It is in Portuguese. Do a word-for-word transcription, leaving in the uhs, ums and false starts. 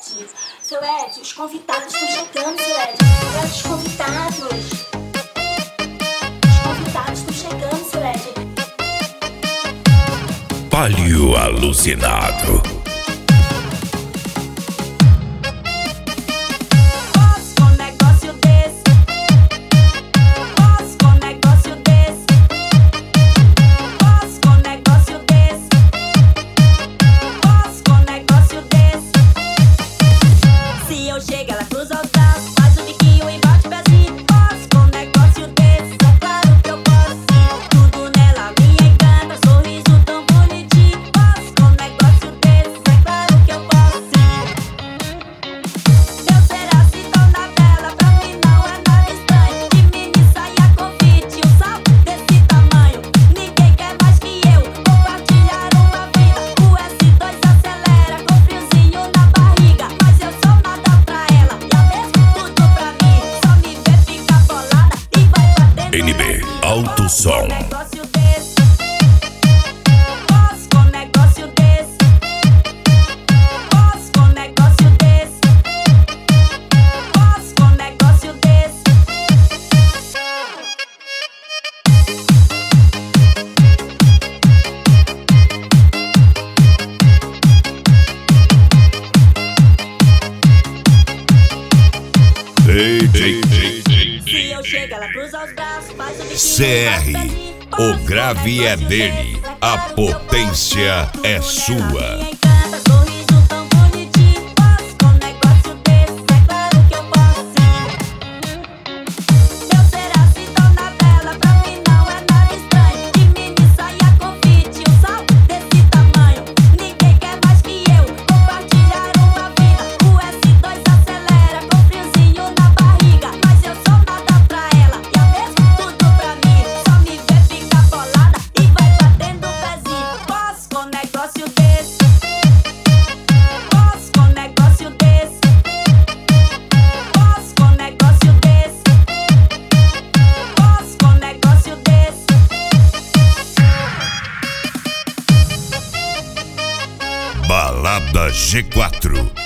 Ed, seu Ed, os convidados estão chegando, seu Ed. Olha os convidados. Os convidados estão chegando, seu Ed. Palio alucinado. Chega, ela cruza os braços, faz o biquinho e bate o pezinho. Posso com um negócio desse, é claro que eu posso sim. Tudo nela me encanta, sorriso tão bonitinho. Posso com um negócio desse, é claro que eu posso sim. Meu será se torna bela, pra mim não é nada estranho. De mini saia confite, um salto desse tamanho. Ninguém quer mais que eu compartilhar uma vida. O S dois acelera com friozinho na barriga. Mas eu sou nada N B Alto Som. Negócio desse. Posso com negócio desse. Posso com negócio desse. Posso com negócio desse. D J Se eu chego, ela cruza os braços, faz o biquinho. C R, o grave é dele, a potência é sua. Sorriso tão bonitinho, posso com negócio desse, é claro que eu posso sim. Meu será se torna bela, pra mim não é nada estranho. De mini saia confite, um salto desse tamanho. Ninguém quer mais que eu compartilhar uma vida. O S dois acelera com friozinho na barriga. Mas eu sou nada pra ela, e ao mesmo tudo pra mim. Só me vê ficar bolada e vai batendo o pezinho. Posso com negócio desse. Posso com negócio desse. Posso com negócio desse. Posso com negócio desse. Balada G quatro.